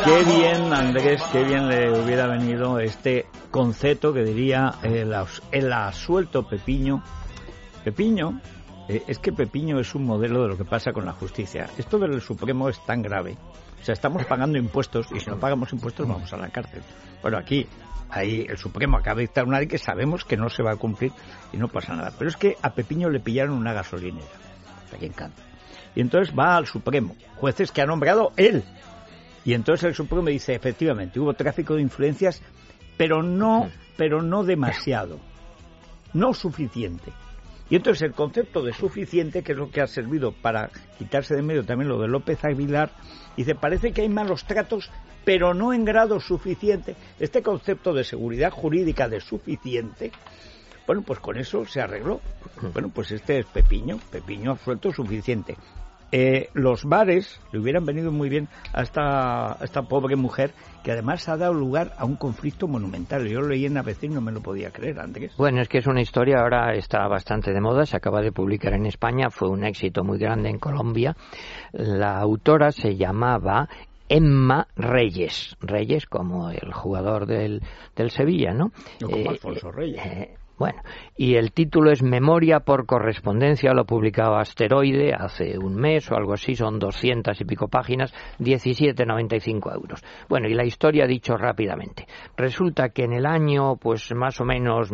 Qué bien, Andrés, qué bien le hubiera venido este concepto que diría el asuelto Pepiño. Pepiño, es que Pepiño es un modelo de lo que pasa con la justicia. Esto del Supremo es tan grave. O sea, estamos pagando impuestos y si no pagamos impuestos vamos a la cárcel. Bueno, aquí, ahí el Supremo acaba de dictar una ley que sabemos que no se va a cumplir y no pasa nada. Pero es que a Pepiño le pillaron una gasolinera, aquí en Cádiz. Y entonces va al Supremo, jueces que ha nombrado él. Y entonces el Supremo dice, efectivamente, hubo tráfico de influencias, pero no demasiado, no suficiente. Y entonces el concepto de suficiente, que es lo que ha servido para quitarse de medio también lo de López Aguilar, dice, parece que hay malos tratos, pero no en grado suficiente. Este concepto de seguridad jurídica de suficiente, bueno, pues con eso se arregló. Bueno, pues este es Pepiño absuelto suficiente. Los bares le hubieran venido muy bien a esta pobre mujer, que además ha dado lugar a un conflicto monumental. Yo lo leí en ABC y no me lo podía creer, Andrés. Bueno, es que es una historia, ahora está bastante de moda, se acaba de publicar en España, fue un éxito muy grande en Colombia. La autora se llamaba Emma Reyes como el jugador del Sevilla, ¿no? No, como Alfonso Reyes. Bueno, y el título es Memoria por correspondencia, lo publicaba Asteroide hace un mes o algo así, son 200 y pico páginas, 17,95 euros. Bueno, y la historia, dicho rápidamente. Resulta que en el año, pues más o menos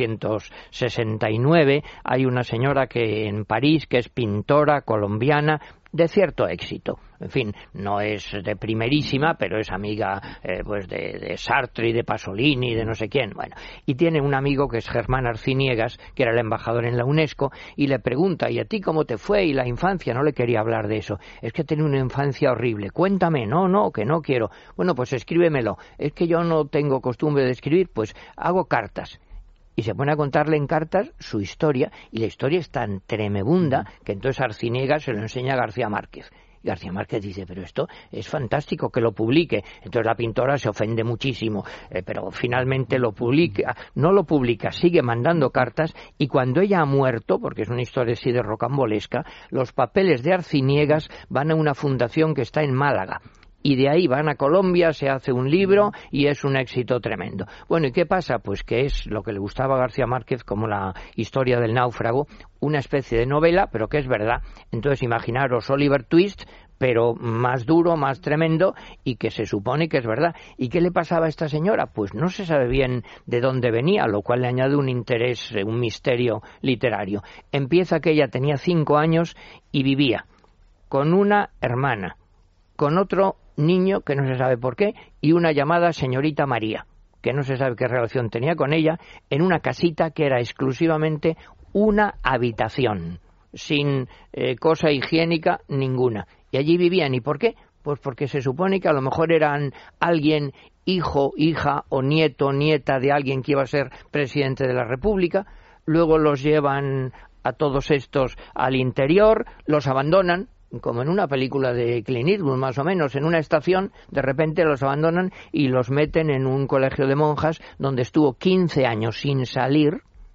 1969, hay una señora que en París, que es pintora colombiana, de cierto éxito. En fin, no es de primerísima, pero es amiga pues de Sartre y de Pasolini y de no sé quién. Bueno, y tiene un amigo que es Germán Arciniegas, que era el embajador en la UNESCO, y le pregunta, ¿y a ti cómo te fue? Y la infancia, no le quería hablar de eso. Es que tenía una infancia horrible. Cuéntame. No, que no quiero. Bueno, pues escríbemelo. Es que yo no tengo costumbre de escribir, pues hago cartas. Y se pone a contarle en cartas su historia, y la historia es tan tremebunda que entonces Arciniegas se lo enseña a García Márquez. Y García Márquez dice, pero esto es fantástico, que lo publique. Entonces la pintora se ofende muchísimo, pero finalmente lo publica, no lo publica, sigue mandando cartas, y cuando ella ha muerto, porque es una historia así de rocambolesca, los papeles de Arciniegas van a una fundación que está en Málaga. Y de ahí van a Colombia, se hace un libro y es un éxito tremendo. Bueno, ¿y qué pasa? Pues que es lo que le gustaba a García Márquez, como la historia del náufrago, una especie de novela, pero que es verdad. Entonces imaginaros Oliver Twist, pero más duro, más tremendo, y que se supone que es verdad. ¿Y qué le pasaba a esta señora? Pues no se sabe bien de dónde venía, lo cual le añade un interés, un misterio literario. Empieza que ella tenía 5 años y vivía con una hermana, con otro niño que no se sabe por qué, y una llamada señorita María, que no se sabe qué relación tenía con ella, en una casita que era exclusivamente una habitación, sin cosa higiénica ninguna. Y allí vivían. ¿Y por qué? Pues porque se supone que a lo mejor eran alguien, hijo, hija o nieto, nieta de alguien que iba a ser presidente de la República. Luego los llevan a todos estos al interior, los abandonan, como en una película de Clint Eastwood, más o menos, en una estación, de repente los abandonan y los meten en un colegio de monjas donde estuvo 15 años sin salir,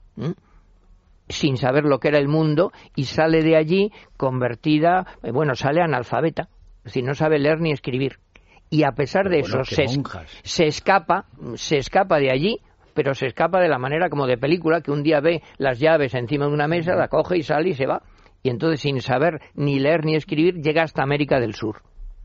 sin saber lo que era el mundo, y sale de allí convertida, sale analfabeta, es decir, no sabe leer ni escribir. Y a pesar de eso, se escapa de allí, pero se escapa de la manera como de película, que un día ve las llaves encima de una mesa, la coge y sale y se va. Y entonces, sin saber ni leer ni escribir, llega hasta América del Sur.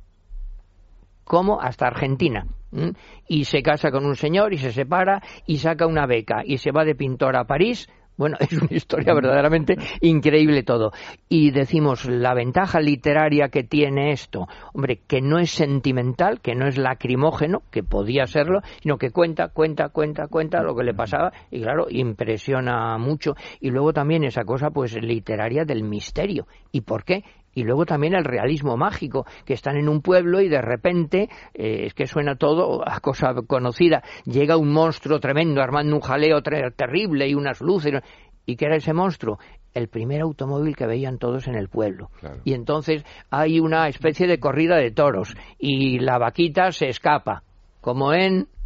¿Cómo? Hasta Argentina. Y se casa con un señor y se separa y saca una beca y se va de pintora a París. Bueno, es una historia verdaderamente increíble todo. Y decimos, la ventaja literaria que tiene esto, hombre, que no es sentimental, que no es lacrimógeno, que podía serlo, sino que cuenta lo que le pasaba, y claro, impresiona mucho. Y luego también esa cosa, pues, literaria del misterio. ¿Y por qué? Y luego también el realismo mágico, que están en un pueblo y de repente, es que suena todo a cosa conocida, llega un monstruo tremendo armando un jaleo terrible y unas luces. ¿Y qué era ese monstruo? El primer automóvil que veían todos en el pueblo. Claro. Y entonces hay una especie de corrida de toros y la vaquita se escapa, como en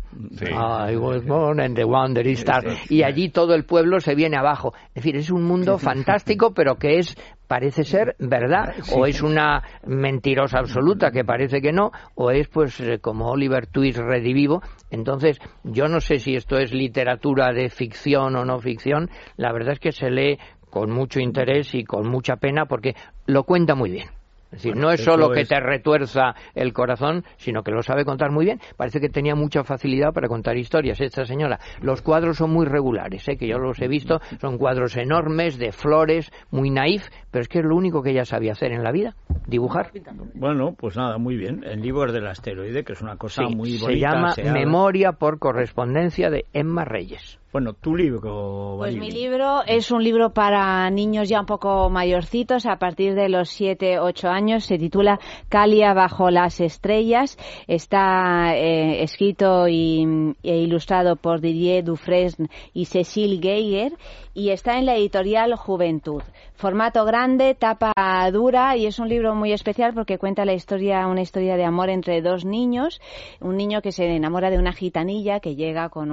Sí. I was born in the wandering star. Y allí todo el pueblo se viene abajo. Es decir, es un mundo fantástico, pero que parece ser verdad, o es una mentirosa absoluta que parece que no, o es pues como Oliver Twist redivivo. Entonces, yo no sé si esto es literatura de ficción o no ficción. La verdad es que se lee con mucho interés y con mucha pena porque lo cuenta muy bien. Es decir, no es solo que te retuerza el corazón, sino que lo sabe contar muy bien. Parece que tenía mucha facilidad para contar historias esta señora. Los cuadros son muy regulares, que yo los he visto, son cuadros enormes, de flores, muy naif, pero es que es lo único que ella sabía hacer en la vida, dibujar. Bueno, pues nada, muy bien. El libro del asteroide, que es una cosa muy bonita. Se llama Memoria por correspondencia de Emma Reyes. Bueno, tu libro, Pues Marili. mi libro es un libro para niños ya un poco mayorcitos, a partir de los 7-8 años. Se titula Calia bajo las estrellas. Está escrito e ilustrado por Didier Dufresne y Cécile Geiger y está en la editorial Juventud. Formato grande, tapa dura, y es un libro muy especial porque cuenta una historia de amor entre dos niños. Un niño que se enamora de una gitanilla que llega con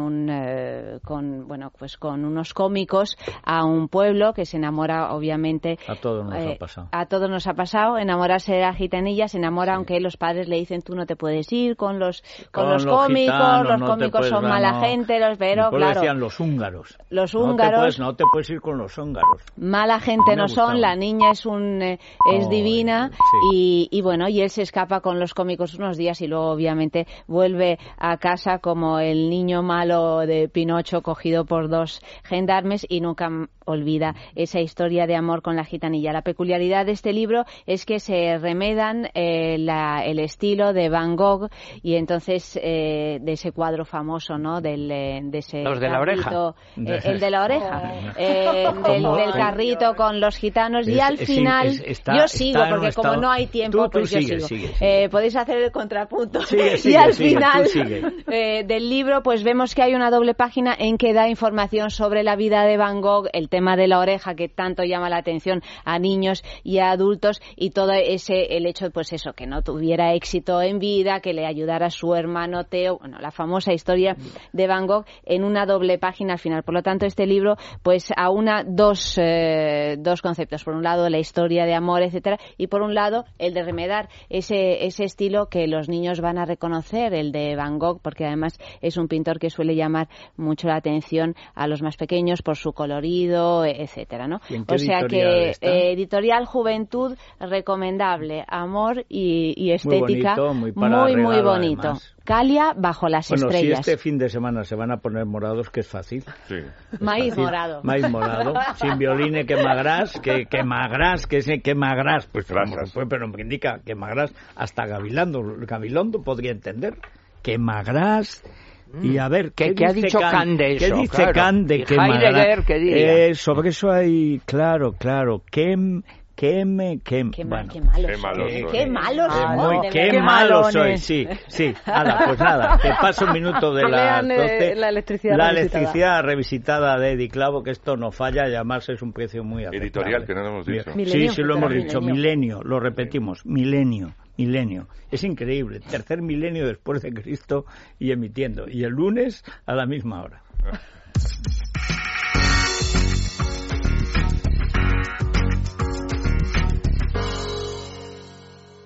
unos cómicos a un pueblo, que se enamora, obviamente. A todos nos ha pasado. A todos nos ha pasado, enamorarse de la gitanilla, se enamora, aunque los padres le dicen tú no te puedes ir con los cómicos, gitanos, los no cómicos son mala gente, pero claro. Decían los húngaros. Los húngaros. No te puedes ir con los húngaros. Mala gente no son, la niña es divina, sí. y bueno, y él se escapa con los cómicos unos días y luego obviamente vuelve a casa como el niño malo de Pinocho cogido por dos gendarmes y nunca olvida esa historia de amor con la gitanilla. La peculiaridad de este libro es que se remedan el estilo de Van Gogh y entonces de ese cuadro famoso, ¿no? De ese los de la oreja. El de la oreja. Del carrito con los gitanos y al final yo sigo porque como no hay tiempo pues yo sigo. Sigue. Podéis hacer el contrapunto y al final del libro pues vemos que hay una doble página en que da información sobre la vida de Van Gogh, el tema de la oreja que tanto llama la atención a niños y a adultos, y todo el hecho pues eso, que no tuviera éxito en vida, que le ayudara a su hermano Theo, la famosa historia de Van Gogh en una doble página al final. Por lo tanto, este libro pues aúna dos conceptos. Por un lado, la historia de amor, etcétera, y por un lado, el de remedar ese estilo que los niños van a reconocer, el de Van Gogh, porque además es un pintor que suele llamar mucho la atención a los más pequeños por su colorido, etcétera, ¿no? O sea que editorial Juventud, recomendable, amor y estética, muy bonito. Además. Calia bajo las estrellas. Si este fin de semana se van a poner morados, que es fácil. Sí. Maíz morado. Maíz morado. Sin violín, que magras, que magras. Pues gracias. Pero me indica que magras hasta Gabilondo podría entender. Que magras. Y a ver, ¿qué ha dicho Kant de eso? ¿Qué dice Kant de que Heidegger, ¿qué diría? Sobre eso hay, claro. Qué malo soy, sí. Pues nada, te paso un minuto de las 12. La electricidad revisitada de Edith Clavo, que esto no falla, y además es un precio muy aceptable. Editorial, que no lo hemos dicho. Sí, lo hemos dicho, Milenio, lo repetimos, Milenio. Es increíble, tercer milenio después de Cristo y emitiendo, y el lunes a la misma hora.